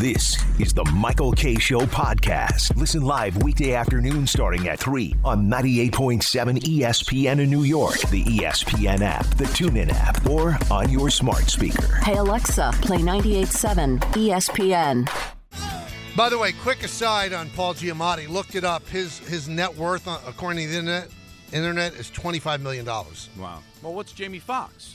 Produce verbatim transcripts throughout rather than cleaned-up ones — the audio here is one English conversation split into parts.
This is the Michael Kay Show podcast. Listen live weekday afternoon starting at three on ninety-eight point seven E S P N in New York, the E S P N app, the TuneIn app, or on your smart speaker. Hey, Alexa, play ninety-eight point seven E S P N. By the way, quick aside on Paul Giamatti. Looked it up. His his net worth, according to the internet, internet is twenty-five million dollars. Wow. Well, what's Jamie Foxx?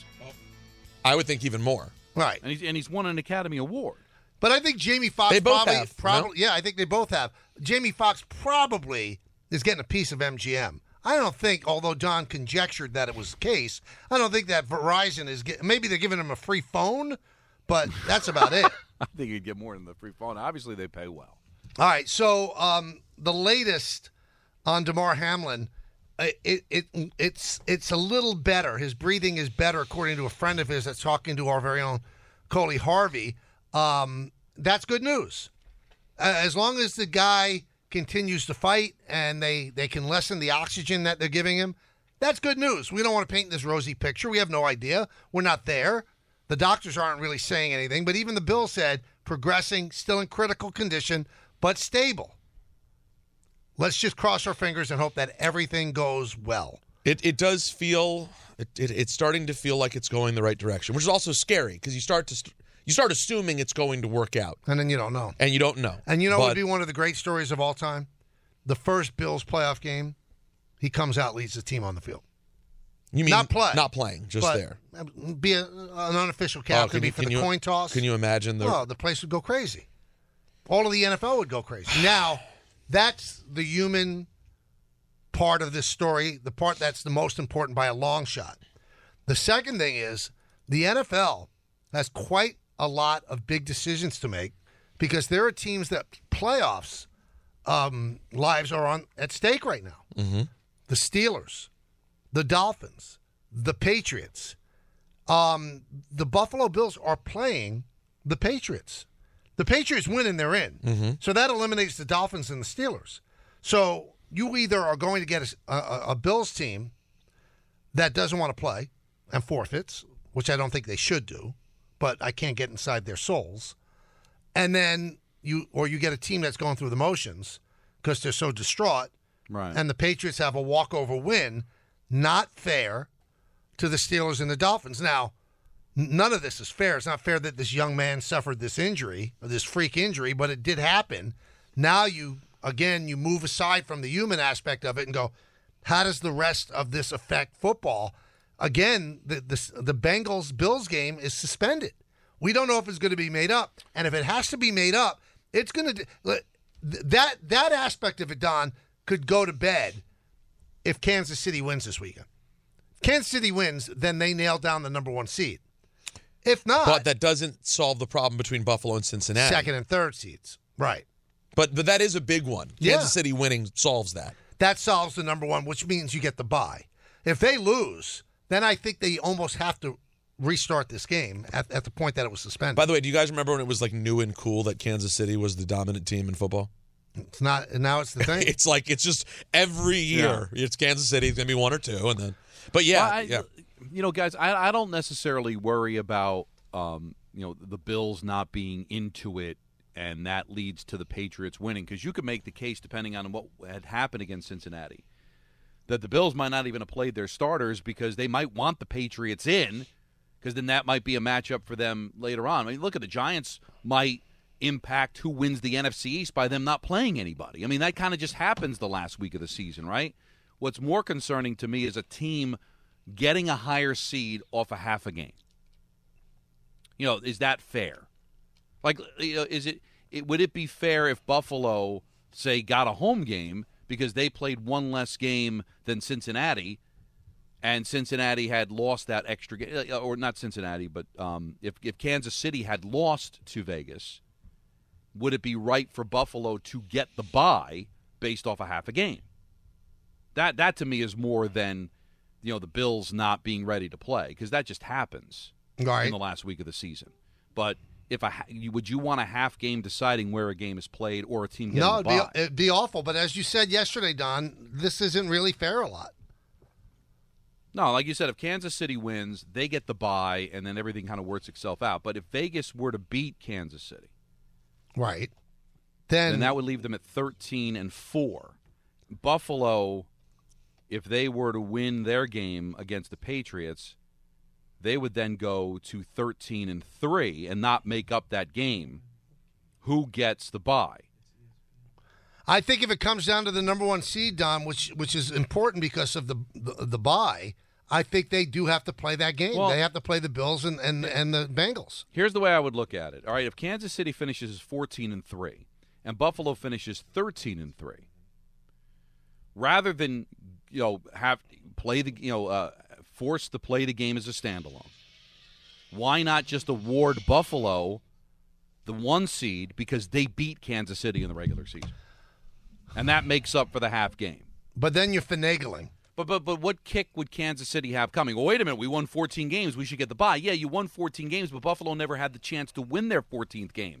I would think even more. Right. And he's, and he's won an Academy Award. But I think Jamie Foxx They both probably, have, probably no? yeah, I think they both have. Jamie Foxx probably is getting a piece of M G M. I don't think, although John conjectured that it was the case, I don't think that Verizon is get, maybe they're giving him a free phone, but that's about it. I think he'd get more than the free phone. Obviously, they pay well. All right, so um, the latest on Damar Hamlin, it, it it it's it's a little better. His breathing is better, according to a friend of his that's talking to our very own Coley Harvey. Um, that's good news. Uh, as long as the guy continues to fight and they, they can lessen the oxygen that they're giving him, that's good news. We don't want to paint this rosy picture. We have no idea. We're not there. The doctors aren't really saying anything, but even the Bill said progressing, still in critical condition, but stable. Let's just cross our fingers and hope that everything goes well. It it does feel it, it it's starting to feel like it's going the right direction, which is also scary because you start to st- you start assuming it's going to work out, and then you don't know, and you don't know. And you know but, what would be one of the great stories of all time? The first Bills playoff game, he comes out, leads the team on the field. You mean not play, not playing, just but there. Be a, an unofficial captain, oh, be you, for the you, coin toss. Can you imagine the? Oh, the place would go crazy. All of the N F L would go crazy. Now, that's the human part of this story, the part that's the most important by a long shot. The second thing is the N F L has quite a lot of big decisions to make because there are teams that playoffs um, lives are on at stake right now. Mm-hmm. The Steelers, the Dolphins, the Patriots, um, the Buffalo Bills are playing the Patriots. The Patriots win and they're in. Mm-hmm. So that eliminates the Dolphins and the Steelers. So you either are going to get a, a, a Bills team that doesn't want to play and forfeits, which I don't think they should do, but I can't get inside their souls. And then you, or you get a team that's going through the motions because they're so distraught. Right. And the Patriots have a walkover win. Not fair to the Steelers and the Dolphins. Now, none of this is fair. It's not fair that this young man suffered this injury, or this freak injury, but it did happen. Now you, again, you move aside from the human aspect of it and go, how does the rest of this affect football? Again, the the, the Bengals-Bills game is suspended. We don't know if it's going to be made up. And if it has to be made up, it's going to – that that aspect of it, Don, could go to bed if Kansas City wins this weekend. If Kansas City wins, then they nail down the number one seed. If not, but that doesn't solve the problem between Buffalo and Cincinnati. Second and third seeds, right? But but that is a big one. Yeah. Kansas City winning solves that. That solves the number one, which means you get the bye. If they lose, then I think they almost have to restart this game at, at the point that it was suspended. By the way, do you guys remember when it was like new and cool that Kansas City was the dominant team in football? It's not. Now it's the thing. It's like it's just every year yeah. it's Kansas City. It's gonna be one or two, and then. But yeah, well, I, yeah. You know, guys, I, I don't necessarily worry about um, you know the Bills not being into it, and that leads to the Patriots winning, because you could make the case, depending on what had happened against Cincinnati, that the Bills might not even have played their starters because they might want the Patriots in, because then that might be a matchup for them later on. I mean, look at the Giants might impact who wins the N F C East by them not playing anybody. I mean, that kind of just happens the last week of the season, right? What's more concerning to me is a team getting a higher seed off a half a game. You know, is that fair? Like, you know, is it, it would it be fair if Buffalo, say, got a home game because they played one less game than Cincinnati, and Cincinnati had lost that extra game, or not Cincinnati, but um, if if Kansas City had lost to Vegas, would it be right for Buffalo to get the bye based off a half a game? That that to me is more than, you know, the Bills not being ready to play, because that just happens right. in the last week of the season. But if a would you want a half game deciding where a game is played, or a team getting no, the it'd bye? be, it'd be awful. But as you said yesterday, Don, this isn't really fair a lot. No, like you said, if Kansas City wins, they get the bye, and then everything kind of works itself out. But if Vegas were to beat Kansas City, Right. Then and that would leave them at thirteen and four. Buffalo, if they were to win their game against the Patriots, they would then go to thirteen and three and not make up that game. Who gets the bye? I think if it comes down to the number one seed, Don, which which is important because of the the, the bye, I think they do have to play that game. Well, they have to play the Bills and, and, and the Bengals. Here's the way I would look at it. All right, if Kansas City finishes fourteen and three and Buffalo finishes thirteen and three, rather than you know have play the you know uh, force to play the game as a standalone, why not just award Buffalo the one seed because they beat Kansas City in the regular season, and that makes up for the half game. But then you're finagling. But but but what kick would Kansas City have coming? Well, wait a minute. We won fourteen games. We should get the bye. Yeah, you won fourteen games, but Buffalo never had the chance to win their fourteenth game.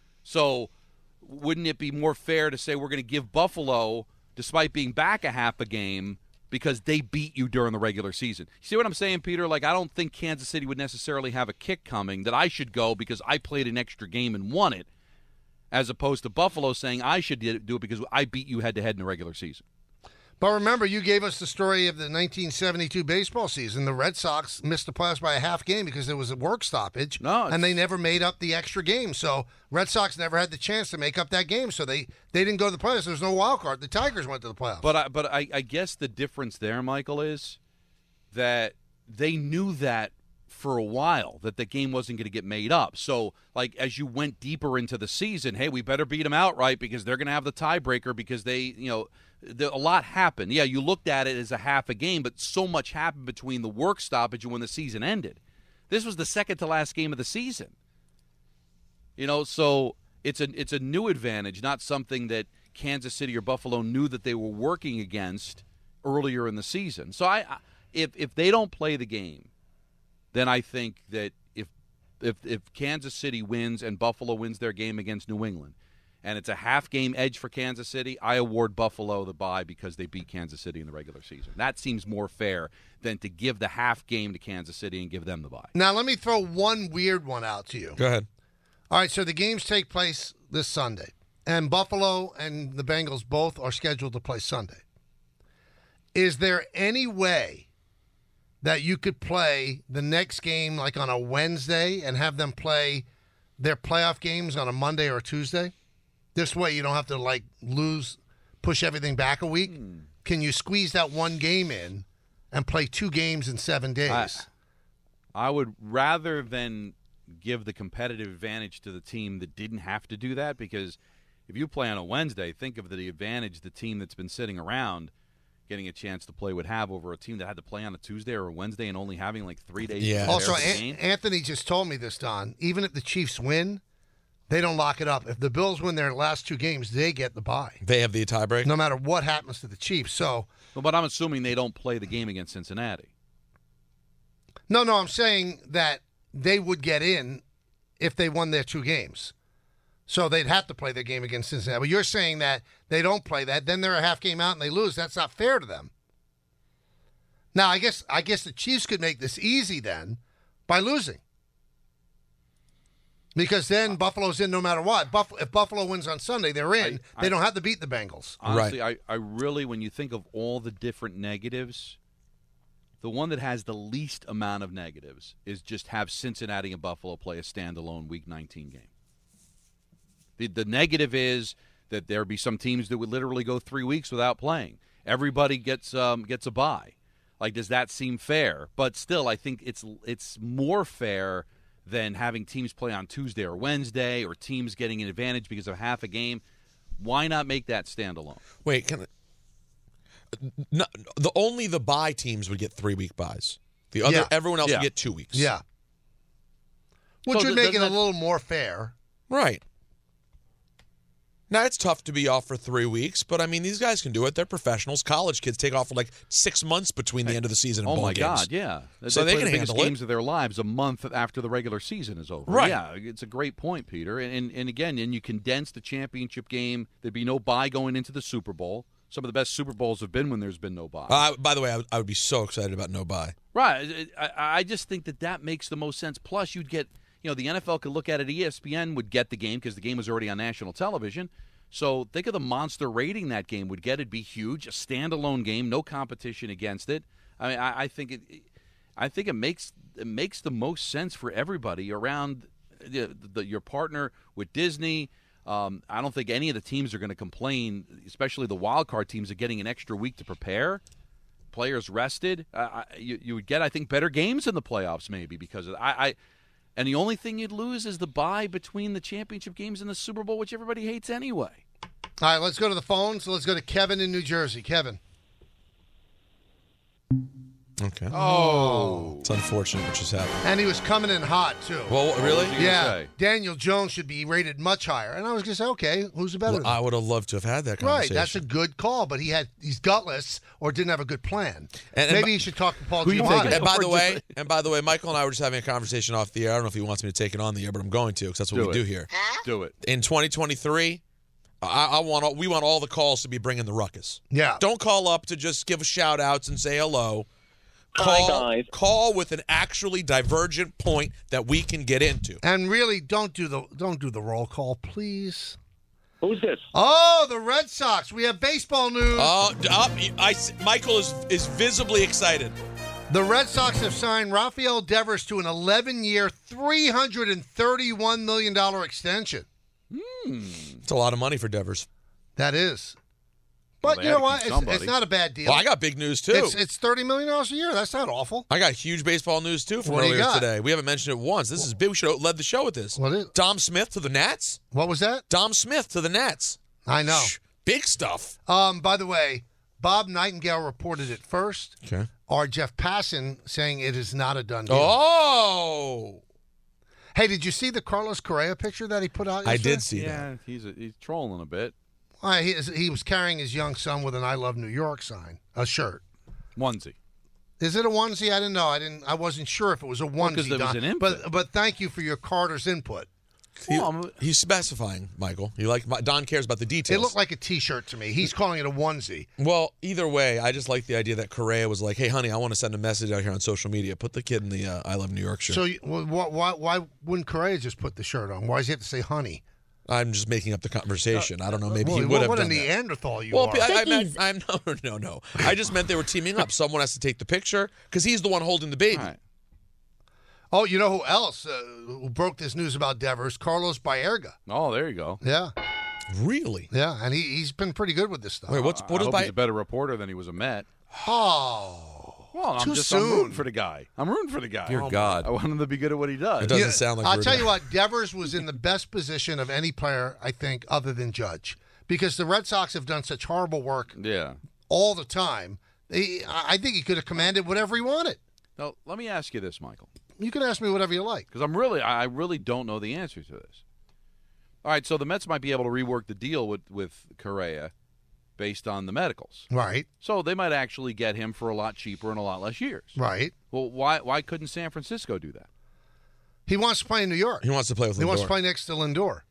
So wouldn't it be more fair to say we're going to give Buffalo, despite being back a half a game, because they beat you during the regular season? You see what I'm saying, Peter? Like, I don't think Kansas City would necessarily have a kick coming that I should go because I played an extra game and won it, as opposed to Buffalo saying I should do it because I beat you head-to-head in the regular season. But remember, you gave us the story of the nineteen seventy-two baseball season. The Red Sox missed the playoffs by a half game because there was a work stoppage, no, and they never made up the extra game. So Red Sox never had the chance to make up that game, so they, they didn't go to the playoffs. There was no wild card. The Tigers went to the playoffs. But I, but I, I guess the difference there, Michael, is that they knew that for a while, that the game wasn't going to get made up. So, like, as you went deeper into the season, hey, we better beat them outright because they're going to have the tiebreaker because they, you know, the, a lot happened. Yeah, you looked at it as a half a game, but so much happened between the work stoppage and when the season ended. This was the second to last game of the season. You know, so it's a it's a new advantage, not something that Kansas City or Buffalo knew that they were working against earlier in the season. So I, if if they don't play the game, then I think that if if if Kansas City wins and Buffalo wins their game against New England, and it's a half-game edge for Kansas City, I award Buffalo the bye because they beat Kansas City in the regular season. That seems more fair than to give the half game to Kansas City and give them the bye. Now, let me throw one weird one out to you. Go ahead. All right, so the games take place this Sunday, and Buffalo and the Bengals both are scheduled to play Sunday. Is there any way that you could play the next game like on a Wednesday and have them play their playoff games on a Monday or a Tuesday? This way you don't have to, like, lose, push everything back a week. Hmm. Can you squeeze that one game in and play two games in seven days? I, I would rather than give the competitive advantage to the team that didn't have to do that, because if you play on a Wednesday, think of the advantage the team that's been sitting around getting a chance to play would have over a team that had to play on a Tuesday or a Wednesday and only having like three days yeah. to prepare Also, for the An- game. Anthony just told me this, Don. Even if the Chiefs win, they don't lock it up. If the Bills win their last two games, they get the bye. They have the tiebreak? No matter what happens to the Chiefs. So, well, but I'm assuming they don't play the game against Cincinnati. No, no, I'm saying that they would get in if they won their two games. So they'd have to play their game against Cincinnati. But you're saying that they don't play that, then they're a half game out and they lose. That's not fair to them. Now, I guess I guess the Chiefs could make this easy then by losing. Because then Buffalo's in no matter what. Buff- if Buffalo wins on Sunday, they're in. I, they I, don't have to beat the Bengals. Honestly, right. I, I really, when you think of all the different negatives, the one that has the least amount of negatives is just have Cincinnati and Buffalo play a standalone Week nineteen game. The the negative is that there be some teams that would literally go three weeks without playing. Everybody gets um, gets a bye. Like, does that seem fair? But still, I think it's it's more fair than having teams play on Tuesday or Wednesday, or teams getting an advantage because of half a game. Why not make that standalone? Wait, can I, no, the only the bye teams would get three week buys. The other, Yeah. everyone else Yeah. would get two weeks. Yeah. Which So would th- make it th- a little more fair. Right. Now, it's tough to be off for three weeks, but, I mean, these guys can do it. They're professionals. College kids take off for like six months between the end of the season and Oh, bowl my games. God, yeah. So they play can the biggest handle it. games of their lives a month after the regular season is over. Right. Yeah, it's a great point, Peter. And, and, and again, and you condense the championship game. There'd be no bye going into the Super Bowl. Some of the best Super Bowls have been when there's been no bye. Uh, by the way, I would, I would be so excited about no bye. Right. I, I just think that that makes the most sense. Plus, you'd get you know, the N F L could look at it. E S P N would get the game because the game was already on national television. So think of the monster rating that game would get. It'd be huge, a standalone game, no competition against it. I mean, I, I think it, I think it makes it makes the most sense for everybody around the, the, your partner with Disney. Um, I don't think any of the teams are going to complain, especially the wild card teams, are getting an extra week to prepare. Players rested. Uh, you, you would get, I think, better games in the playoffs maybe because of I, I. And the only thing you'd lose is the bye between the championship games and the Super Bowl, which everybody hates anyway. All right, let's go to the phones. So let's go to Kevin in New Jersey. Kevin. Okay. Oh. It's unfortunate what just happened. And he was coming in hot, too. Well, really? Yeah. Say? Daniel Jones should be rated much higher. And I was going to say, okay, who's the better Well, than I would have loved to have had that Right, conversation. that's a good call, but he had he's gutless or didn't have a good plan. And- and Maybe by- he should talk to Paul Who you Giamatti. taking? And by the Or way, just- and by the way, Michael and I were just having a conversation off the air. I don't know if he wants me to take it on the air, but I'm going to because that's what Do we it. do here. Do it. In twenty twenty-three, I, I want all, we want all the calls to be bringing the ruckus. Yeah. Don't call up to just give shout outs and say hello. Hi, Call, guys. call with an actually divergent point that we can get into. And really, don't do the don't do the roll call, please. Who's this? Oh, the Red Sox. We have baseball news. Oh, up, I, Michael is is visibly excited. The Red Sox have signed Rafael Devers to an eleven-year, three hundred thirty-one million dollars extension. It's a lot of money for Devers. That is. Well, But they you had know to what? keep It's, somebody. it's not a bad deal. Well, I got big news too. It's, it's thirty million dollars a year. That's not awful. I got huge baseball news too from What do you earlier got? today. We haven't mentioned it once. This is big. We should have led the show with this. What is it? Dom Smith to the Nats. What was that? Dom Smith to the Nats. I know. Shh, big stuff. Um, by the way, Bob Nightingale reported it first. Okay. Or Jeff Passan saying it is not a done deal. Oh, Hey, did you see the Carlos Correa picture that he put out I yesterday? did see that. Yeah, he's a, he's trolling a bit. Uh, he, is- he was carrying his young son with an I Love New York sign, a shirt. Onesie. Is it a onesie? I didn't know. I didn't. I wasn't sure if it was a onesie. 'cause there was Don. an input. But but thank you for your Carter's input. He- Well, I'm- he's specifying, Michael. You like Don cares about the details. It looked like a T-shirt to me. He's calling it a onesie. Well, either way, I just like the idea that Correa was like, "Hey, honey, I want to send a message out here on social media. Put the kid in the uh, I Love New York shirt." So you, well, why, why why wouldn't Correa just put the shirt on? Why does he have to say honey? I'm just making up the conversation. I don't know. Maybe Well, he would what, have what a done that. Neanderthal you Well, are. I, I meant, I'm no, no, no. I just meant they were teaming up. Someone has to take the picture because he's the one holding the baby. All right. Oh, you know who else uh, who broke this news about Devers? Carlos Baerga. Oh, there you go. Yeah, Really? yeah, and he he's been pretty good with this stuff. Wait, what's I what is hope by? he's a better reporter than he was a Met. Oh, Well, I'm Too just soon. I'm rooting for the guy. I'm rooting for the guy. Dear God. I want him to be good at what he does. It doesn't Yeah, sound like I'll we're tell done. you what, Devers was in the best position of any player, I think, other than Judge, because the Red Sox have done such horrible work Yeah. all the time. He, I I think he could have commanded whatever he wanted. Now, let me ask you this, Michael, You can ask me whatever you like. because I'm really, I I really don't know the answer to this. All right, so the Mets might be able to rework the deal with with Correa based on the medicals. Right, So they might actually get him for a lot cheaper and a lot less years. right. Well, why why couldn't San Francisco do that? He wants to play in New York. He wants to play with He wants Lindor. to play next to Lindor.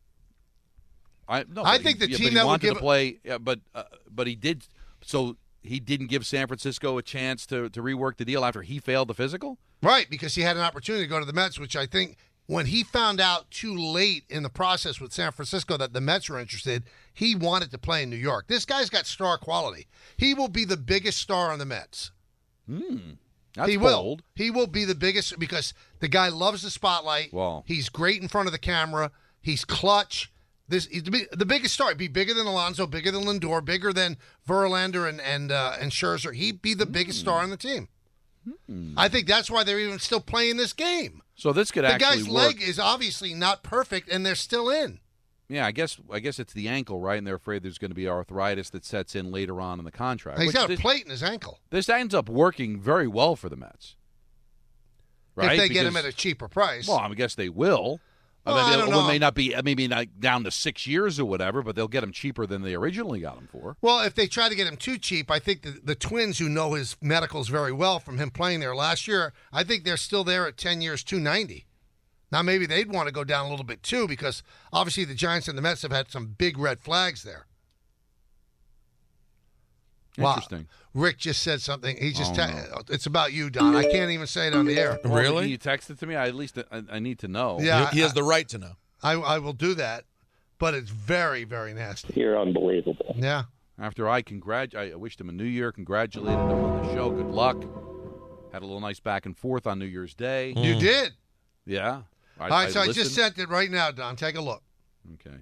I no, I but think he, the yeah, team but he that would wanted give to it- play, yeah, but uh, but he did. So he didn't give San Francisco a chance to to rework the deal after he failed the physical. Right, because he had an opportunity to go to the Mets, which I think when he found out too late in the process with San Francisco that the Mets were interested, he wanted to play in New York. This guy's got star quality. He will be the biggest star on the Mets. That's he will. bold. He will be the biggest because the guy loves the spotlight. Wow. He's great in front of the camera. He's clutch. This he's the, big- the biggest star. He'd be bigger than Alonso, bigger than Lindor, bigger than Verlander and and uh, and Scherzer. He'd be the biggest star on the team. I think that's why they're even still playing this game. So this could The actually guy's work. leg is obviously not perfect, and they're still in. Yeah, I guess I guess it's the ankle, right? And they're afraid there's going to be arthritis that sets in later on in the contract. He's Which got a this, plate in his ankle. this ends up working very well for the Mets, right? If they get him Because- at a cheaper price. well, I guess they will. Well, I mean, I it don't know. may not be maybe not down to six years or whatever, but they'll get him cheaper than they originally got him for. Well, if they try to get him too cheap, I think the, the Twins, who know his medicals very well from him playing there last year, I think they're still there at ten years, two ninety. Now, maybe they'd want to go down a little bit too, because obviously the Giants and the Mets have had some big red flags there. Interesting. Wow. Rick just said something. He just Oh, te- no. It's about you, Don. I can't even say it on the air. Well, Really? Can you text it to me? I, at least I, I need to know. Yeah. he, he has the right to know. I, I will do that, but it's very, very nasty. You're unbelievable. Yeah. After I congrat, I wished him a New Year, congratulated him on the show. Good luck. Had a little nice back and forth on New Year's Day. You did. Yeah. I, All right, I so I just listened. sent it right now, Don. Take a look. Okay.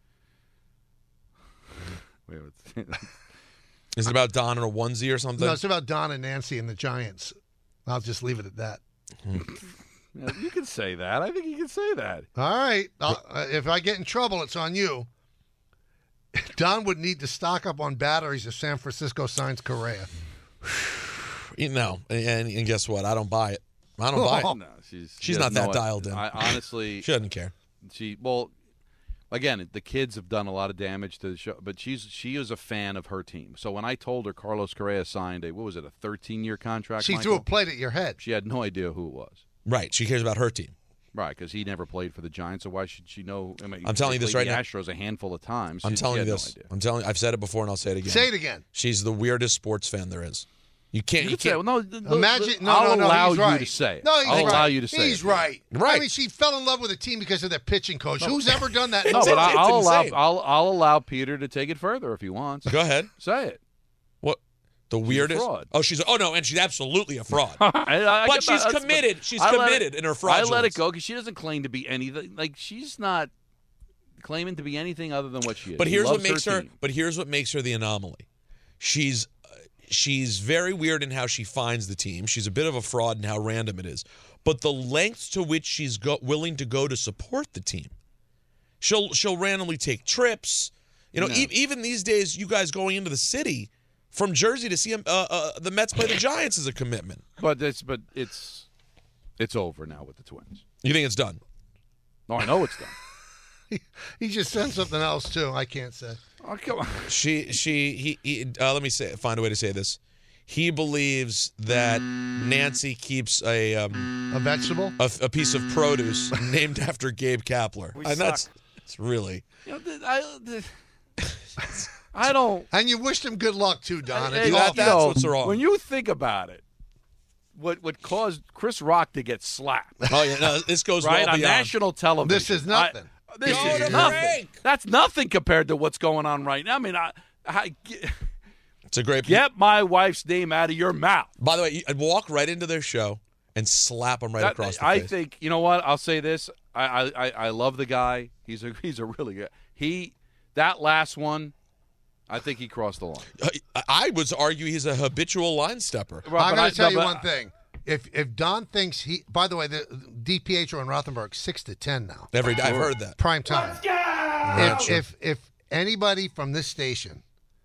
Wait, what's Is it about Don in a onesie or something? No, it's about Don and Nancy and the Giants. I'll just leave it at that. Yeah, you can say that. I think you can say that. All right. I'll, uh, if I get in trouble, it's on you. Don would need to stock up on batteries if San Francisco signs Correa. You know, and, and guess what? I don't buy it. I don't buy it. No, she's she She's has not that no- dialed in. I honestly, She doesn't care. she well, again, the kids have done a lot of damage to the show, but she's she is a fan of her team. So when I told her Carlos Correa signed a what was it a thirteen year contract, She Michael? threw a plate at your head. She had no idea who it was. Right. She cares about her team. Right, because he never played for the Giants, so why should she know? I mean, I'm telling they you this played right the now. Astros a handful of times. I'm She- telling she you had this. No idea. I'm telling you. I've said it before, and I'll say it again. Say it again. She's the weirdest sports fan there is. You can't. You You could say, can't. well, no, no, Imagine. No, I'll no, no. allow he's you right. to say it. No, he's I'll right. allow you to say He's it. right. Right. I mean, she fell in love with a team because of their pitching coach. Who's ever done that? No, It's- but I, it's I'll allow insane. I'll I'll allow Peter to take it further if he wants. Go ahead. Say it. What? The weirdest. fraud. Oh, she's. Oh no, and she's absolutely a fraud. I, I But get she's that. That's- committed. She's I let committed it- in her I fraudulence. let it go because she doesn't claim to be anything. Like she's not claiming to be anything other than what she is. But She here's what loves makes her. team. But here's what makes her the anomaly. She's. Uh, she's very weird in how she finds the team. She's a bit of a fraud in how random it is. But the lengths to which she's go, willing to go to support the team, she'll she'll randomly take trips. You know, No. e- even these days, you guys going into the city from Jersey to see uh, uh, the Mets play the Giants is a commitment. But it's but it's it's over now with the Twins. You think it's done? No, I know it's done. He just sent something else too. I can't say. Oh, come on. She, she, he. he uh, let me say, find a way to say this. He believes that Nancy keeps a um, A vegetable? a, a piece of produce named after Gabe Kapler, and that's it's really. You know, th- I, th- I don't. And you wished him good luck too, Don. Hey, It's you that- all- know, that's what's wrong. When you think about it, what what caused Chris Rock to get slapped, Oh yeah, no, this goes right, well on beyond. national television? This is nothing. I- this Go is to nothing. break. That's nothing compared to what's going on right now. I mean, I, I get, It's a great. get my wife's name out of your mouth. By the way, I'd walk right into their show and slap them right That- across the I face. think you know what I'll say. This I, I I I love the guy. He's a he's a really good. He that last one, I think he crossed the line. I, I would argue he's a habitual line stepper. Well, I'm but going I- to tell no, you but- one thing. If if Don thinks he, by the way, the DiPietro and Rothenberg six to ten now, Every day I've heard that. prime time. Not If, sure. if if anybody from this station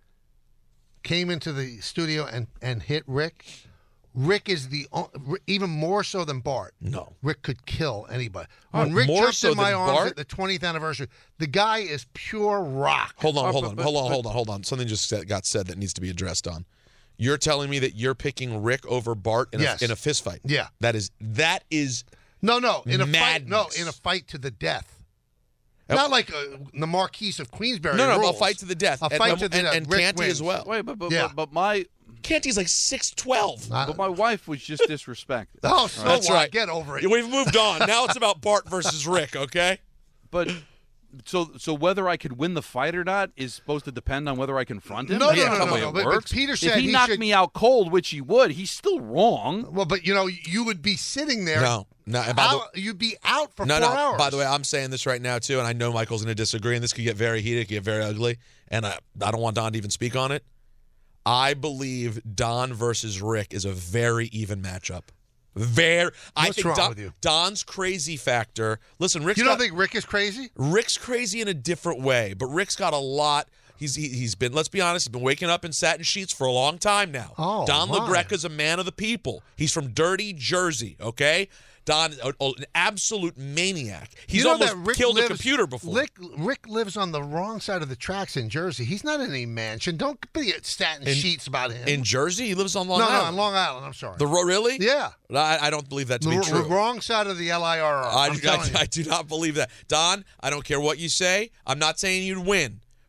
came into the studio and and hit Rick, Rick is the o- even more so than Bart. No. Rick could kill anybody. When Oh, Rick more jumped so in my than arms Bart? at the twentieth anniversary, the guy is pure rock. Hold on, Uh, hold but- on, but- hold on, but- hold on, hold on. Something just said, got said that needs to be addressed on. You're telling me that you're picking Rick over Bart in, Yes. a, in a fist fight? Yeah. That is that is No, no, in a fight. No, Madness. in a fight to the death. Oh. Not like uh, the Marquise of Queensberry. no, no, rules. a fight to the death. A And- fight and, to the and, death. and Rick Canty wins. as well. Wait, but but, Yeah. but but my Canty's like six twelve. Uh, but my wife was just disrespected. oh, so That's what? right. Get over it. We've moved on. Now it's about Bart versus Rick. Okay. But so so whether I could win the fight or not is supposed to depend on whether I confront him. No, That's no, not no, the no, way no, it but- but works. Peter if said he, he knocked should- me out cold, which he would, he's still wrong. Well, but you know, you would be sitting there. No, no. And by the, out, you'd be out for no, four no. hours. By the way, I'm saying this right now too, and I know Michael's going to disagree, and this could get very heated, it could get very ugly, and I, I don't want Don to even speak on it. I believe Don versus Rick is a very even matchup. Very. I What's think wrong Don, with you? Don's crazy factor. Listen, Rick's you don't got, think Rick is crazy? Rick's crazy in a different way, but Rick's got a lot. He's he, he's been. Let's be honest. He's been waking up in satin sheets for a long time now. Oh, Don my. LaGreca's a man of the people. He's from dirty Jersey. Okay, Don, a- a- an absolute maniac. He's you know almost that Rick killed lives, a computer before. Rick, Rick lives on the wrong side of the tracks in Jersey. He's not in any mansion. Don't be statin In- sheets about him. in Jersey, he lives on Long no, no, Island. on Long Island. I'm sorry. The ro- really? yeah, I, I don't believe that to the, be true. the wrong side of the L I R R. I, I'm I, telling you. I do not believe that. Don, I don't care what you say. I'm not saying you'd win.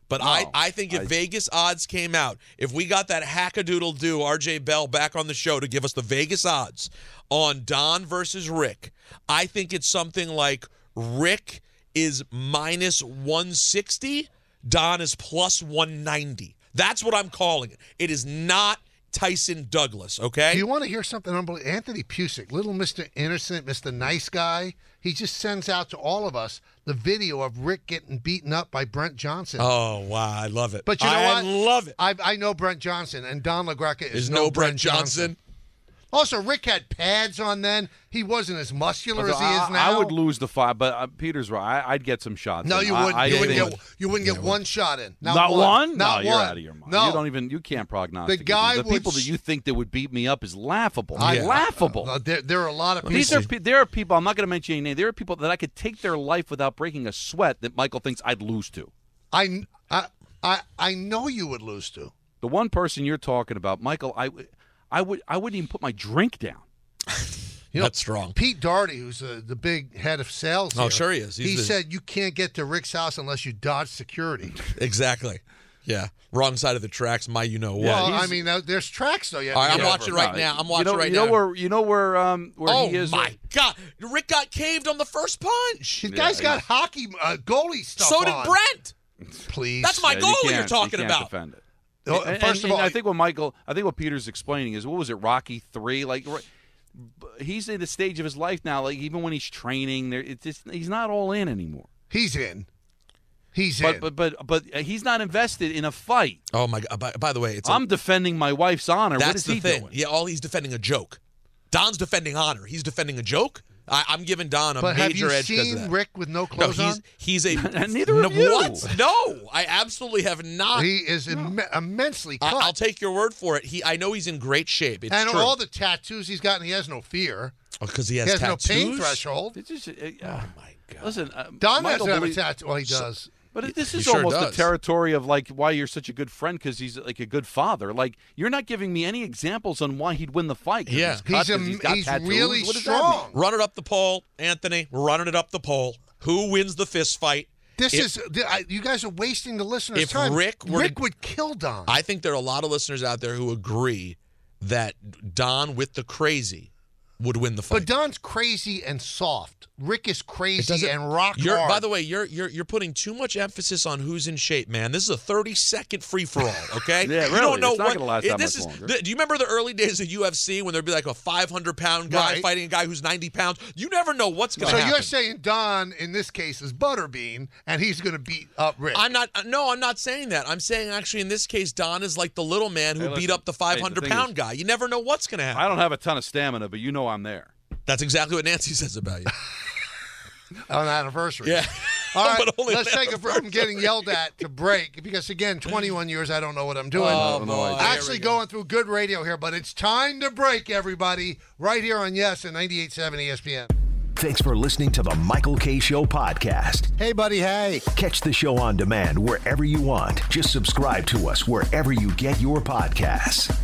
But No, I, I think if I- Vegas odds came out, if we got that hackadoodle-do R J Bell back on the show to give us the Vegas odds on Don versus Rick, I think it's something like Rick is minus one sixty, Don is plus one ninety. That's what I'm calling it. It is not Tyson Douglas, okay? Do you want to hear something unbelievable? Anthony Pusick, little Mister Innocent, Mister Nice Guy, he just sends out to all of us the video of Rick getting beaten up by Brent Johnson. Oh, wow. I love it. But you know I what? love it. I, I know Brent Johnson, and Don LaGreca is There's no, no Brent Brent Johnson. Also, Rick had pads on then. He wasn't as muscular as he I, is now. I would lose the fight, but uh, Peter's right. I, I'd get some shots. No, in. you I- wouldn't. I you, wouldn't think- get, you wouldn't get one shot in. Not, Not one? Not no, you're one. out of your mind. No. You don't even. You can't prognosticate. The guy the would people that sh- you think that would beat me up is laughable. I- Laughable. Uh, there, there are a lot of people. These are pe- there are people. I'm not going to mention any name. There are people that I could take their life without breaking a sweat that Michael thinks I'd lose to. I, I, I, I know you would lose to. The one person you're talking about, Michael, I, w- I would I wouldn't even put my drink down. You know, That's strong. Pete Doherty, who's uh, the big head of sales. Oh, here, sure he is. He's he the- said you can't get to Rick's house unless you dodge security. Exactly. Yeah. Wrong side of the tracks, my you know what. well, he's- I mean, uh, there's tracks though. You have All to right, I'm get over. watching right now. I'm watching you know, right you know now. where you know where um where Oh, he is. my God. Rick got caved on the first punch. The guy's got hockey uh, goalie stuff So did on. Brent. Please. That's my Yeah, goal you you're can't- talking you can't about. Defend it. Oh, And- first and- of all, and I think what Michael, I think what Peter's explaining is what was it, Rocky three? Like, r- he's in the stage of his life now. Like, even when he's training, there, it's just, he's not all in anymore. he's in. He's But in. but but but he's not invested in a fight. Oh, my God. By, by the way, it's a- I'm defending my wife's honor. that's What is the he thing. doing? Yeah, all he's defending a joke. Don's defending honor. He's defending a joke. I, I'm giving Don a but have major you edge because of seen that. Rick with no No, clothes he's on? he's a Neither no, of you. What? No, I absolutely have not. He is Im- immensely I, cut. I'll take your word for it. He, I know he's in great shape. It's and true. all the tattoos he's gotten, he has no fear. because he has, He has tattoos. no pain threshold. It's just, uh, Oh my God. listen, uh, Don Michael doesn't have a believes- tattoo. Well, he does. But this He is sure almost does. the territory of like why you're such a good friend because he's like a good father. Like you're not giving me any examples on why he'd win the fight. 'cause Yeah. he's, cut, He's, 'cause a, he's, got he's tattoos. really What does that mean? strong. Run it up the pole, Anthony. We're running it up the pole. Who wins the fist fight? This If- is th- I, you guys are wasting the listeners' If time. Rick were Rick to- would kill Don. I think there are a lot of listeners out there who agree that Don with the crazy would win the fight. but Don's crazy and soft. Rick is It crazy doesn't- and rock you're, hard. By the way, you're you're you're putting too much emphasis on who's in shape, man. This is a thirty second free for all. Okay, Yeah, You really. don't know It's not what gonna last it- that this much is. longer. The, do you remember the early days of U F C when there'd be like a five hundred pound guy Right. fighting a guy who's ninety pounds? You never know what's going so to happen. you're saying Don in this case is Butterbean, and he's going to beat up Rick. I'm not. No, I'm not saying that. I'm saying actually in this case, Don is like the little man who Hey, beat listen. up the Hey, the five hundred thing pound is- guy. You never know what's going to happen. I don't have a ton of stamina, but you know I'm there. That's exactly what Nancy says about you. on anniversary. Yeah. All right, But only let's on take it from getting yelled at to break because again, twenty-one years I don't know what I'm doing. Oh, no boy. idea. There Actually we go. going through good radio here, but it's time to break, everybody. Right here on Yes and ninety-eight point seven E S P N. Thanks for listening to the Michael K. Show podcast. Hey, buddy, hey. Catch the show on demand wherever you want. Just subscribe to us wherever you get your podcasts.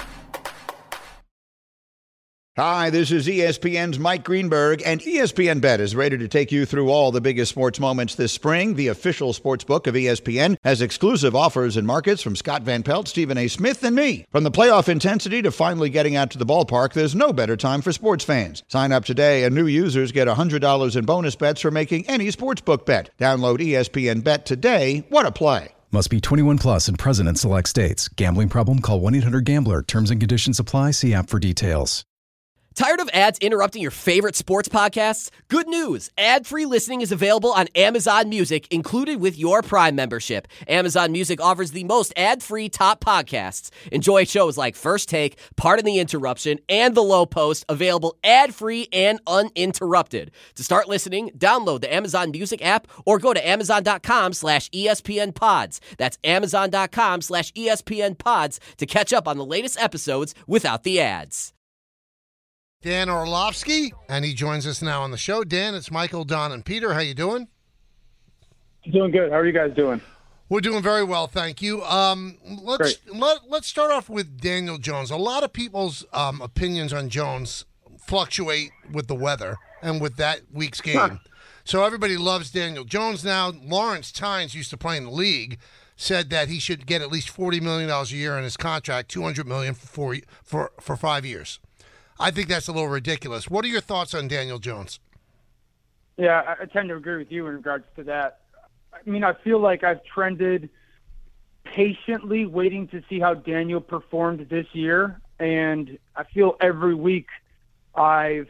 Hi, this is E S P N's Mike Greenberg, and E S P N Bet is ready to take you through all the biggest sports moments this spring. The official sports book of E S P N has exclusive offers and markets from Scott Van Pelt, Stephen A. Smith, and me. From the playoff intensity to finally getting out to the ballpark, there's no better time for sports fans. Sign up today, and new users get one hundred dollars in bonus bets for making any sportsbook bet. Download E S P N Bet today. What a play. Must be twenty-one plus and present in select states. Gambling problem? Call one eight hundred gambler. Terms and conditions apply. See app for details. Tired of ads interrupting your favorite sports podcasts? Good news! Ad-free listening is available on Amazon Music, included with your Prime membership. Amazon Music offers the most ad-free top podcasts. Enjoy shows like First Take, Pardon the Interruption, and The Low Post, available ad-free and uninterrupted. To start listening, download the Amazon Music app or go to amazon.com slash ESPN pods. That's amazon.com slash ESPN pods to catch up on the latest episodes without the ads. Dan Orlovsky, and he joins us now on the show. Dan, it's Michael, Don, and Peter. How you doing? Doing good. How are you guys doing? We're doing very well, thank you. Um, let's let, let's start off with Daniel Jones. A lot of people's um, opinions on Jones fluctuate with the weather and with that week's game. So everybody loves Daniel Jones now. Lawrence Tynes used to play in the league. said that he should get at least forty million dollars a year in his contract, two hundred million dollars for, four, for, for five years. I think that's a little ridiculous. What are your thoughts on Daniel Jones? Yeah, I, I tend to agree with you in regards to that. I mean, I feel like I've trended patiently waiting to see how Daniel performed this year, and I feel every week I've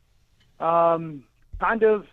um, kind of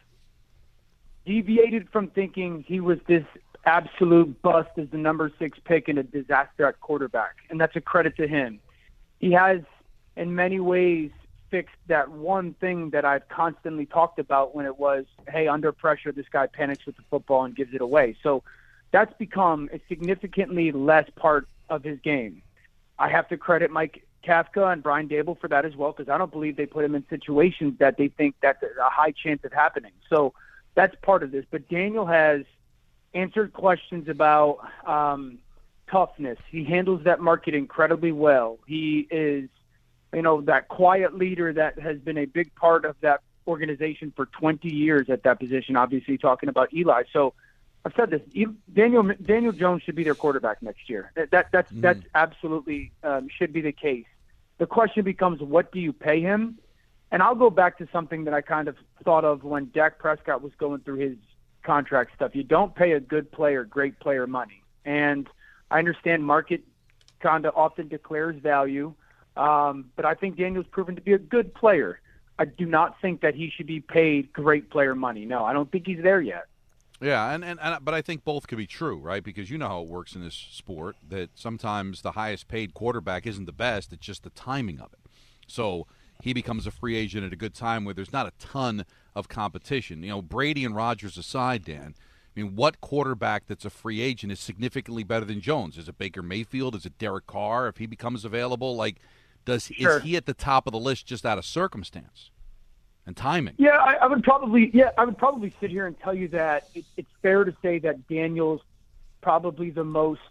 deviated from thinking he was this absolute bust as the number six pick and a disaster at quarterback, and that's a credit to him. He has, in many ways, fixed that one thing that I've constantly talked about when it was, hey, under pressure, this guy panics with the football and gives it away. So that's become a significantly less part of his game. I have to credit Mike Kafka and Brian Dable for that as well, because I don't believe they put him in situations that they think that's a high chance of happening. So that's part of this. But Daniel has answered questions about um, toughness. He handles that market incredibly well. He is, you know, that quiet leader that has been a big part of that organization for twenty years at that position, obviously talking about Eli. So I've said this, Daniel Daniel Jones should be their quarterback next year. That, that That's mm. that's absolutely um, should be the case. The question becomes, what do you pay him? And I'll go back to something that I kind of thought of when Dak Prescott was going through his contract stuff. You don't pay a good player, great player money. And I understand market kind of often declares value, um, but I think Daniel's proven to be a good player. I do not think that he should be paid great player money. No, I don't think he's there yet. Yeah, and, and, and but I think both could be true, right? Because you know how it works in this sport, that sometimes the highest paid quarterback isn't the best, it's just the timing of it. So he becomes a free agent at a good time where there's not a ton of competition. You know, Brady and Rodgers aside, Dan, I mean, what quarterback that's a free agent is significantly better than Jones? Is it Baker Mayfield? Is it Derek Carr? If he becomes available, like, does sure. is he at the top of the list just out of circumstance and timing? Yeah, I, I would probably yeah I would probably sit here and tell you that it, it's fair to say that Daniel's probably the most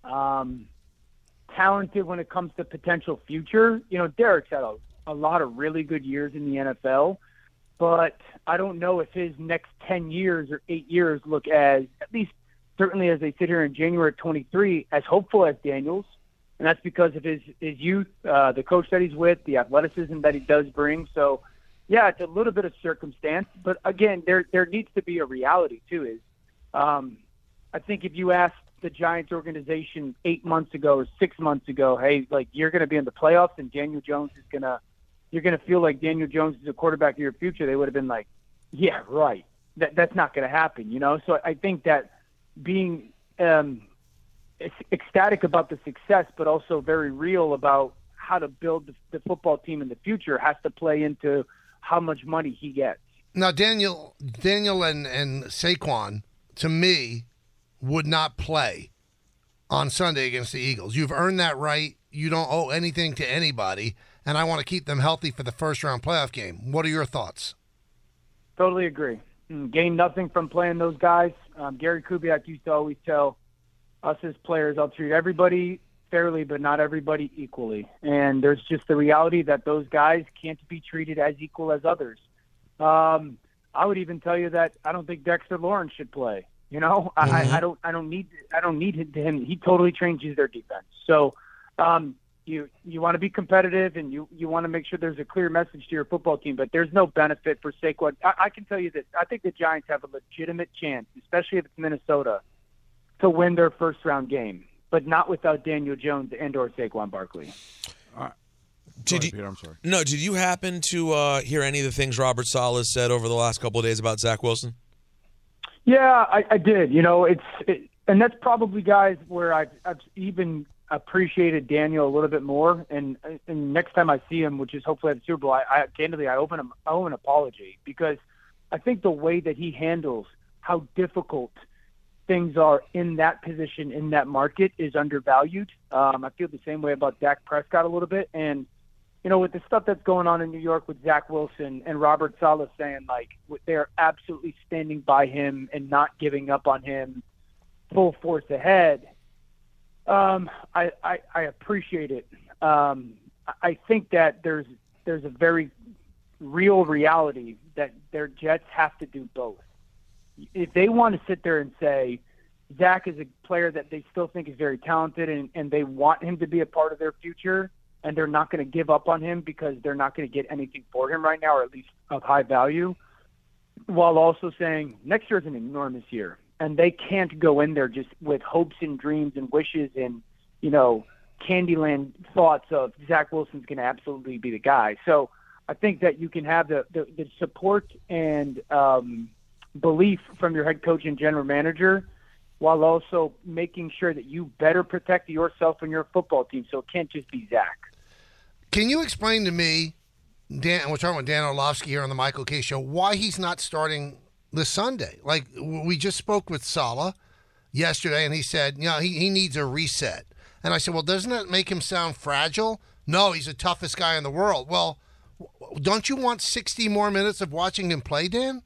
um, talented when it comes to potential future. You know, Derek's had a, a lot of really good years in the N F L, but I don't know if his next ten years or eight years look as, at least certainly as they sit here in January of twenty-three, as hopeful as Daniel's. And that's because of his, his youth, uh, the coach that he's with, the athleticism that he does bring. So, yeah, it's a little bit of circumstance. But, again, there there needs to be a reality, too. Is um, I think if you asked the Giants organization eight months ago or six months ago, hey, like, you're going to be in the playoffs and Daniel Jones is going to – you're going to feel like Daniel Jones is a quarterback of your future, they would have been like, yeah, right. That That's not going to happen, you know? So I think that being um, – ecstatic about the success, but also very real about how to build the, the football team in the future has to play into how much money he gets. Now, Daniel, Daniel and, and Saquon, to me, would not play on Sunday against the Eagles. You've earned that right. You don't owe anything to anybody, and I want to keep them healthy for the first-round playoff game. What are your thoughts? Totally agree. Gain nothing from playing those guys. Um, Gary Kubiak used to always tell us as players, I'll treat everybody fairly, but not everybody equally. And there's just the reality that those guys can't be treated as equal as others. Um, I would even tell you that I don't think Dexter Lawrence should play. You know, mm-hmm. I, I don't, I don't need, I don't need him. He totally changes their defense. So um, you, you want to be competitive and you, you want to make sure there's a clear message to your football team. But there's no benefit for Saquon. I, I can tell you this: I think the Giants have a legitimate chance, especially if it's Minnesota, to win their first-round game, but not without Daniel Jones and or Saquon Barkley. All right. Did sorry, you, Peter, I'm sorry. No, did you happen to uh, hear any of the things Robert Saleh said over the last couple of days about Zach Wilson? Yeah, I, I did. You know, it's it, and that's probably, guys, where I've, I've even appreciated Daniel a little bit more. And, and next time I see him, which is hopefully at the Super Bowl, I, I candidly I open him, I owe an apology, because I think the way that he handles how difficult things are in that position, in that market, is undervalued. Um, I feel the same way about Dak Prescott a little bit. And, you know, with the stuff that's going on in New York with Zach Wilson and Robert Saleh saying, like, they're absolutely standing by him and not giving up on him full force ahead, um, I, I, I appreciate it. Um, I think that there's there's a very real reality that their Jets have to do both. If they want to sit there and say, Zach is a player that they still think is very talented, and, and they want him to be a part of their future, and they're not going to give up on him because they're not going to get anything for him right now, or at least of high value, while also saying next year is an enormous year, and they can't go in there just with hopes and dreams and wishes and, you know, Candyland thoughts of Zach Wilson's going to absolutely be the guy. So I think that you can have the, the, the support and um, belief from your head coach and general manager, while also making sure that you better protect yourself and your football team. So it can't just be Zach. Can you explain to me, Dan, and we're talking with Dan Orlovsky here on the Michael Kay Show, why he's not starting this Sunday? Like, we just spoke with Saleh yesterday, and he said, you know, he, he needs a reset. And I said, well, doesn't that make him sound fragile? No, he's the toughest guy in the world. Well, don't you want sixty more minutes of watching him play, Dan?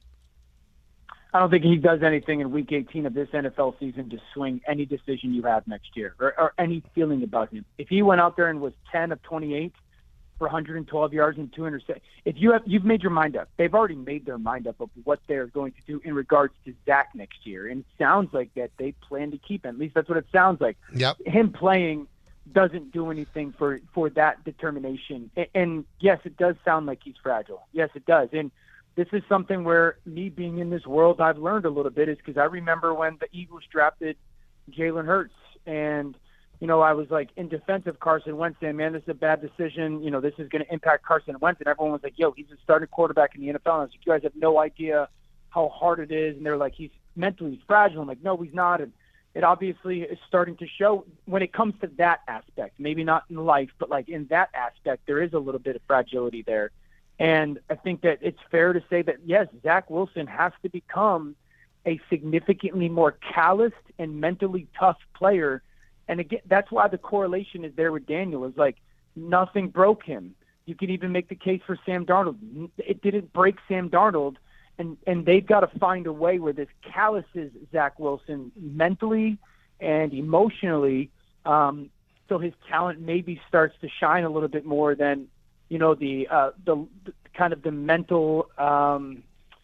I don't think he does anything in Week eighteen of this N F L season to swing any decision you have next year, or, or any feeling about him. If he went out there and was ten of twenty-eight for one hundred twelve yards and two hundred, if you have, you've made your mind up. They've already made their mind up of what they're going to do in regards to Zach next year, and it sounds like that they plan to keep him. At least that's what it sounds like. Yep. Him playing doesn't do anything for, for that determination. And, and yes, it does sound like he's fragile. Yes, it does. And this is something where me being in this world, I've learned a little bit, is because I remember when the Eagles drafted Jalen Hurts, and, you know, I was like in defense of Carson Wentz saying, man, this is a bad decision. You know, this is going to impact Carson Wentz. And everyone was like, yo, he's a starting quarterback in the N F L. And I was like, you guys have no idea how hard it is. And they're like, he's mentally fragile. I'm like, no, he's not. And it obviously is starting to show when it comes to that aspect, maybe not in life, but like in that aspect, there is a little bit of fragility there. And I think that it's fair to say that, yes, Zach Wilson has to become a significantly more calloused and mentally tough player. And again, that's why the correlation is there with Daniel, is like nothing broke him. You can even make the case for Sam Darnold. It didn't break Sam Darnold, and, and they've got to find a way where this calluses Zach Wilson mentally and emotionally, um, so his talent maybe starts to shine a little bit more than, you know, the uh, the, the kind of the mental, um,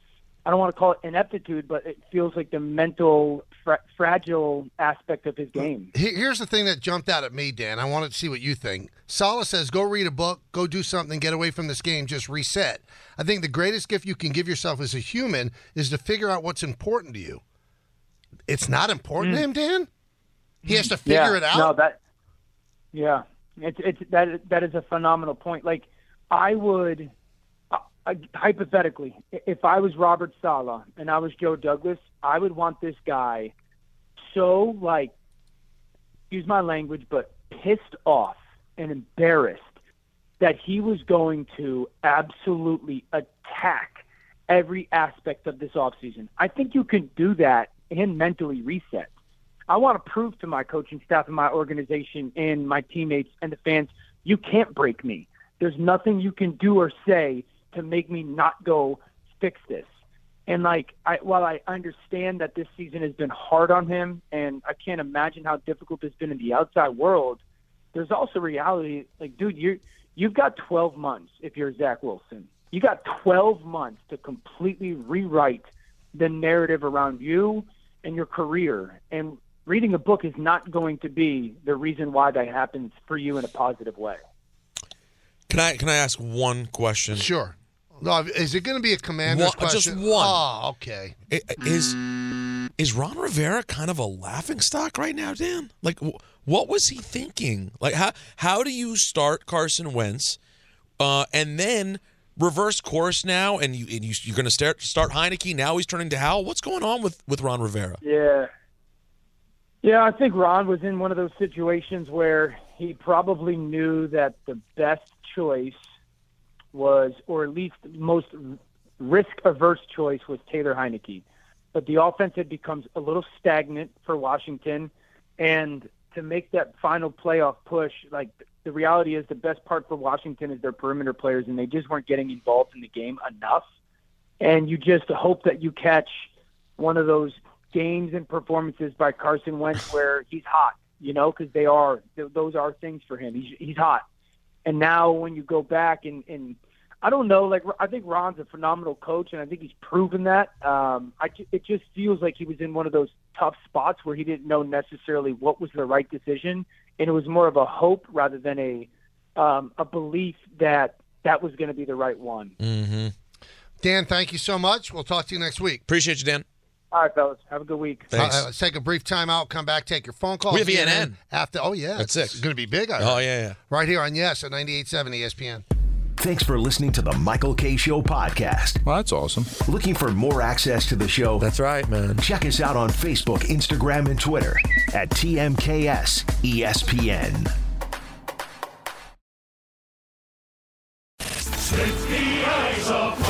I don't want to call it ineptitude, but it feels like the mental fra- fragile aspect of his game. Here's the thing that jumped out at me, Dan. I wanted to see what you think. Saleh says, go read a book, go do something, get away from this game, just reset. I think the greatest gift you can give yourself as a human is to figure out what's important to you. It's not important mm. to him, Dan? He has to figure yeah, it out? No, that, yeah. It's, it's, that, that is a phenomenal point. Like, I would... Uh, hypothetically, if I was Robert Saleh and I was Joe Douglas, I would want this guy so, like, use my language, but pissed off and embarrassed that he was going to absolutely attack every aspect of this offseason. I think you can do that and mentally reset. I want to prove to my coaching staff and my organization and my teammates and the fans, you can't break me. There's nothing you can do or say to make me not go fix this. And like, I, while I understand that this season has been hard on him, and I can't imagine how difficult it's been in the outside world, there's also reality. Like, dude, you you've got twelve months if you're Zach Wilson. You got twelve months to completely rewrite the narrative around you and your career. And reading a book is not going to be the reason why that happens for you in a positive way. Can I can I ask one question? Sure. No, is it going to be a Commander's one, question? Just one. Oh, okay. Is is Ron Rivera kind of a laughingstock right now, Dan? Like, what was he thinking? Like, how how do you start Carson Wentz, uh, and then reverse course now, and you and you, you're going to start start Heineke? Now he's turning to Howell. What's going on with, with Ron Rivera? Yeah, yeah. I think Ron was in one of those situations where he probably knew that the best choice was, or at least most risk-averse choice was Taylor Heineke. But the offense had become a little stagnant for Washington, and to make that final playoff push, like, the reality is the best part for Washington is their perimeter players, and they just weren't getting involved in the game enough. And you just hope that you catch one of those games and performances by Carson Wentz where he's hot, you know, because they are, those are things for him. He's, he's hot. And now when you go back and, and I don't know. Like, I think Ron's a phenomenal coach, and I think he's proven that. Um, I, it just feels like he was in one of those tough spots where he didn't know necessarily what was the right decision, and it was more of a hope rather than a um, a belief that that was going to be the right one. Mm-hmm. Dan, thank you so much. We'll talk to you next week. Appreciate you, Dan. All right, fellas. Have a good week. Thanks. Uh, let's take a brief timeout. Come back, take your phone call. We have E N N. After, oh, yeah. At six. It's going to be big. I Oh, heard. yeah, yeah. Right here on Yes at ninety-eight point seven E S P N. Thanks for listening to the Michael K. Show podcast. Well, that's awesome. Looking for more access to the show? That's right, man. Check us out on Facebook, Instagram, and Twitter at T M K S E S P N. Split the ice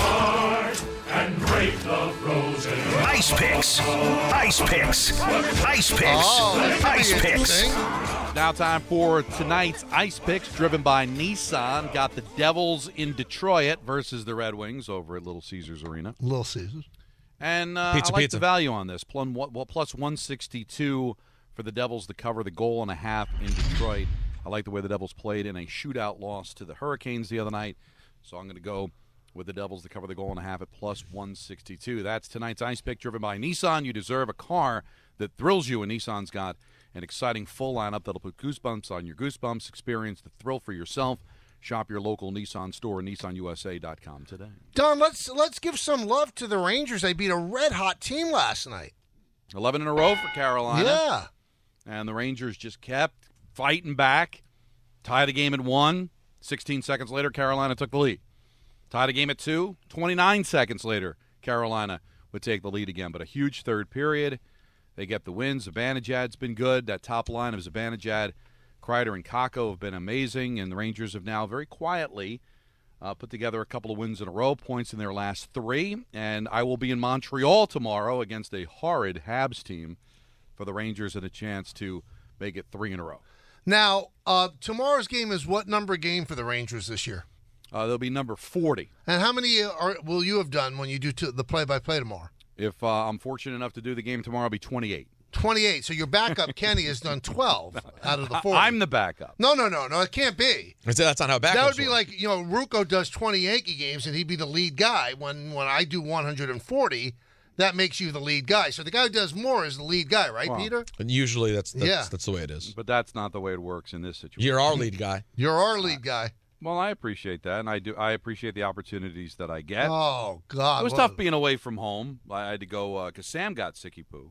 apart and break the frozen. Ice Picks. Ice Picks. Ice Picks. Oh, that's gonna be Ice Picks. interesting. Now time for tonight's Ice Picks, driven by Nissan. Got the Devils in Detroit versus the Red Wings over at Little Caesars Arena. Little Caesars. And uh, Pizza, I like pizza. the value on this. Plus, plus one sixty-two for the Devils to cover the goal and a half in Detroit. I like the way the Devils played in a shootout loss to the Hurricanes the other night. So I'm going to go with the Devils to cover the goal and a half at plus one sixty-two. That's tonight's Ice Pick, driven by Nissan. You deserve a car that thrills you, and Nissan's got an exciting full lineup that'll put goosebumps on your goosebumps. Experience the thrill for yourself. Shop your local Nissan store, Nissan U S A dot com today. Don, let's let's give some love to the Rangers. They beat a red-hot team last night. eleven in a row for Carolina. Yeah. And the Rangers just kept fighting back. Tied the game at one. sixteen seconds later, Carolina took the lead. Tied a game at two. twenty-nine seconds later, Carolina would take the lead again. But a huge third period. They get the win. Zibanejad's been good. That top line of Zibanejad, Kreider, and Kakko have been amazing. And the Rangers have now very quietly uh, put together a couple of wins in a row, points in their last three. And I will be in Montreal tomorrow against a horrid Habs team for the Rangers and a chance to make it three in a row. Now, uh, tomorrow's game is what number game for the Rangers this year? Uh, they'll be number forty. And how many are, will you have done when you do to, the play-by-play tomorrow? If uh, I'm fortunate enough to do the game tomorrow, I'll be twenty-eight. twenty-eight. So your backup, Kenny, has done twelve out of the forty. I'm the backup. No, no, no, no. It can't be. That's not how backups That would be work. like, you know, Ruocco does twenty Yankee games, and he'd be the lead guy. When when I do one hundred forty, that makes you the lead guy. So the guy who does more is the lead guy, right, Well, Peter? And usually that's that's, Yeah. that's the way it is. But that's not the way it works in this situation. You're our lead guy. You're our lead guy. Well, I appreciate that, and I do. I appreciate the opportunities that I get. Oh, God. It was Well, tough being away from home. I had to go because Sam got sicky poo,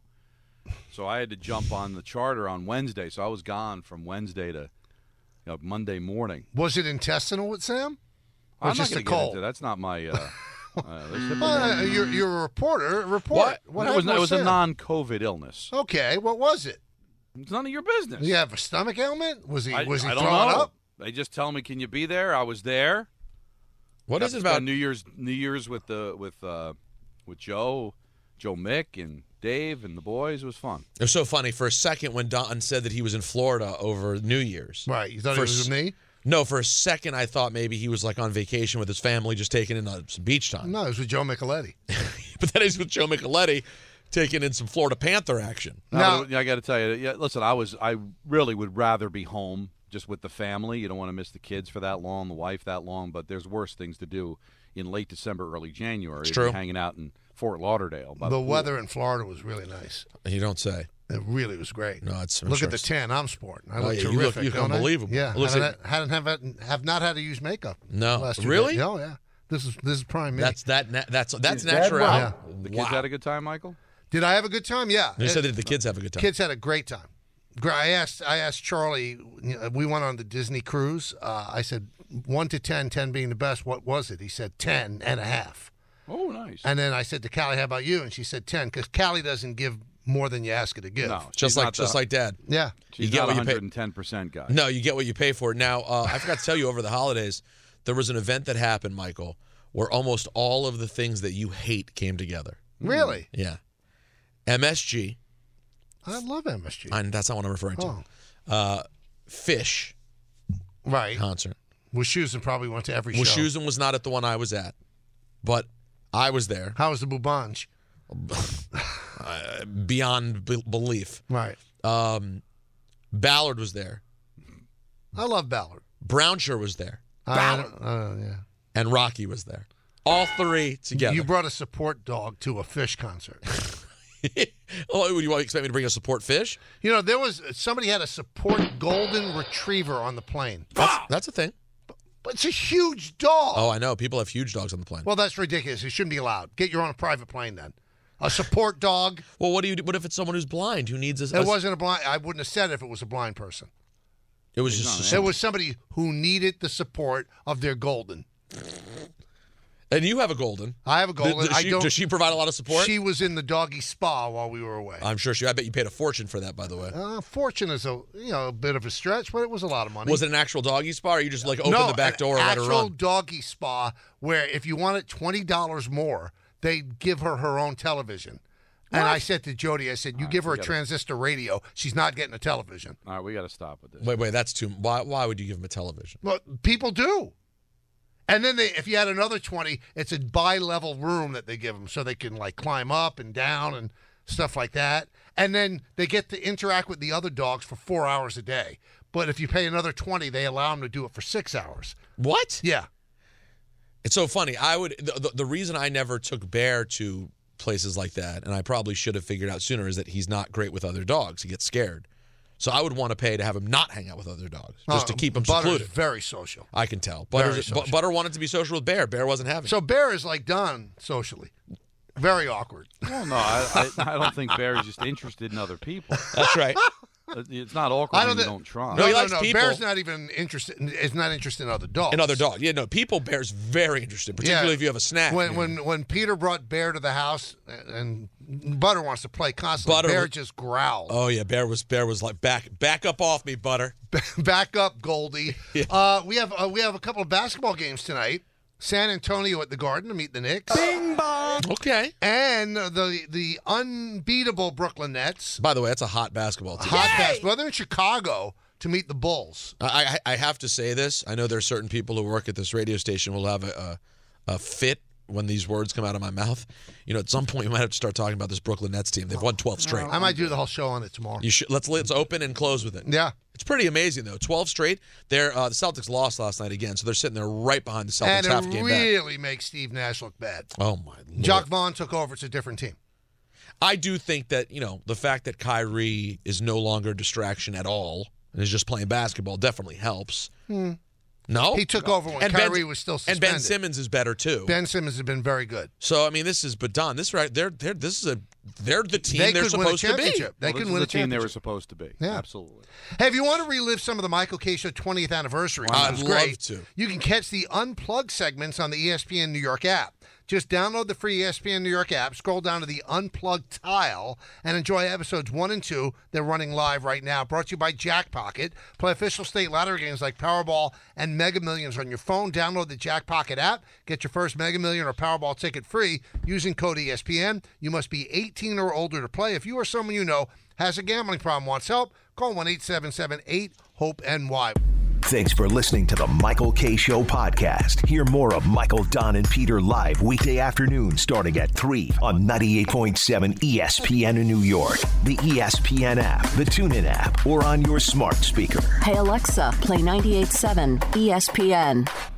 so I had to jump on the charter on Wednesday. So I was gone from Wednesday to you know, Monday morning. Was it intestinal with Sam? Or I'm just not a gonna get cold? into- That's not my. Uh, uh, there's HIPAA Well, laws. uh, you're, you're a reporter. Report. What, it was, happened it with was a Sam? non-COVID illness. Okay, what was it? It's none of your business. Did he have a stomach ailment? Was he I, was he I don't throwing know. up? They just tell me, "Can you be there?" I was there. What Got is to it spend about New Year's? New Year's with the with uh, with Joe, Joe Mick, and Dave and the boys. It was fun. It was so funny. For a second, when Don said that he was in Florida over New Year's. Right. You thought For it was s- with me? No, for a second, I thought maybe he was like on vacation with his family, just taking in uh, some beach time. No, it was with Joe Micheletti. But then he's with Joe Micheletti, taking in some Florida Panther action. Now- No, I got to tell you, yeah, listen, I was I really would rather be home just with the family. You don't want to miss the kids for that long, the wife that long, but there's worse things to do in late December, early January. It's than true. Hanging out in Fort Lauderdale. by The pool. weather in Florida was really nice. You don't say. It really was great. No, it's I'm Look sure at the it's- tan I'm sporting. I Oh, look yeah, you look- terrific. you look don't I? unbelievable. Yeah, It looks haven't, like- hadn't have have not had to use makeup. No. last two Really? days. Oh yeah. This is this is prime me. That's that. Na- that's that's Is that natural. right? Yeah. The Wow. kids had a good time, Michael? Did I have a good time? Yeah. You It- said that the kids have a good time. Kids had a great time. Gra- I asked I asked Charlie. You know, we went on the Disney cruise. Uh, I said one to ten, ten being the best. What was it? He said ten and a half. Oh, nice. And then I said to Callie, "How about you?" And she said ten, because Callie doesn't give more than you ask her to give. no, Just she's like not just the, like Dad. Yeah. she's you get not what a you pay- one hundred ten percent guy. No, you get what you pay for. Now, uh, I forgot to tell you over the holidays, there was an event that happened, Michael, where almost all of the things that you hate came together. Really? Yeah. M S G, I love M S G. and that's not what I'm referring to. Oh. Uh, Fish Right. concert. Wischusen probably went to every show. Wischusen was not at the one I was at, but I was there. How was the Bubanj? Uh, beyond be- belief. Right. Um, Ballard was there. I love Ballard. Brownshire was there. I, uh, yeah. and Rocky was there. All three together. You brought a support dog to a fish concert. Oh, would you expect me to bring a support fish? You know, there was somebody had a support golden retriever on the plane. That's, that's a thing. But it's a huge dog. Oh, I know. People have huge dogs on the plane. Well, that's ridiculous. It shouldn't be allowed. Get your own private plane then. A support dog. Well, what do you do? What if it's someone who's blind who needs a? It wasn't a blind. I wouldn't have said it if it was a blind person. It was just. It was somebody who needed the support of their golden. And you have a golden. I have a golden. Does she, I don't, does she provide a lot of support? She was in the doggy spa while we were away. I'm sure she. I bet you paid a fortune for that, by the way. Uh, fortune is a you know a bit of a stretch, but it was a lot of money. Was it an actual doggy spa, or you just like open no, the back door and let her actual run? doggy spa where if you wanted twenty dollars more, they give her her own television. What? And I said to Jody, I said, you All give right, her a gotta, transistor radio, she's not getting a television. All right, we got to stop with this. Wait, wait, that's too. Why? Why would you give him a television? Well, people do. And then they, if you had another twenty, it's a bi-level room that they give them so they can like climb up and down and stuff like that. And then they get to interact with the other dogs for four hours a day. But if you pay another twenty, they allow them to do it for six hours. What? Yeah. It's so funny. I would. The, the, the reason I never took Bear to places like that, and I probably should have figured out sooner, is that he's not great with other dogs. He gets scared. So I would want to pay to have him not hang out with other dogs, just uh, to keep him Butter's secluded. Very social. I can tell. Butter's, social. Bu- Butter wanted to be social with Bear. Bear wasn't having it. So Bear is like Don socially. Very awkward. Well, no, I, I, I don't think Bear's just interested in other people. That's right. It's not awkward I don't when you think- don't try. No, No, he no, likes no. people. Bear's not even interested. In, is not interested in other dogs. Another dog. Yeah, no, people, Bear's very interested, particularly Yeah. if you have a snack. When when when Peter brought Bear to the house and Butter wants to play constantly, Butter Bear was- just growled. Oh, yeah, Bear was Bear was like, back back up off me, Butter. Back up, Goldie. Yeah. Uh, we have uh, we have a couple of basketball games tonight. San Antonio at the Garden to meet the Knicks. Bing bong. Okay. And the the unbeatable Brooklyn Nets. By the way, that's a hot basketball team. Hot basketball. They're in Chicago to meet the Bulls. I, I I have to say this. I know there are certain people who work at this radio station who will have a, a, a fit when these words come out of my mouth. You know, at some point we might have to start talking about this Brooklyn Nets team. They've won twelve straight. I might do the whole show on it tomorrow. You should let's let's open and close with it. Yeah. It's pretty amazing though. twelve straight. They're uh, the Celtics lost last night again, so they're sitting there right behind the Celtics And half it game back. really makes Steve Nash look bad. Oh my Lord. Jock Vaughn took over. It's a different team. I do think that, you know, the fact that Kyrie is no longer a distraction at all and is just playing basketball definitely helps. Hmm. No? He took over when And Kyrie Ben- was still And suspended. Ben Simmons is better too. Ben Simmons has been very good. So I mean, this is but Don, this right they're they're this is a they're the team They they're could win a supposed to be. championship. They Well, can this is win the a team they were championship. supposed to be. Yeah. Absolutely. Hey, if you want to relive some of the Michael K. Show twentieth anniversary, I'd which is love great, to. you can catch the Unplugged segments on the E S P N New York app. Just download the free E S P N New York app, scroll down to the Unplugged tile, and enjoy episodes one and two. They're running live right now. Brought to you by Jack Pocket. Play official state lottery games like Powerball and Mega Millions on your phone. Download the Jack Pocket app. Get your first Mega Million or Powerball ticket free using code E S P N. You must be eighteen or older to play. If you or someone you know has a gambling problem, wants help, call one eight seven seven eight hope N Y. Thanks for listening to the Michael K. Show podcast. Hear more of Michael, Don, and Peter live weekday afternoon starting at three on ninety-eight point seven E S P N in New York, the E S P N app, the TuneIn app, or on your smart speaker. Hey Alexa, play ninety-eight point seven E S P N.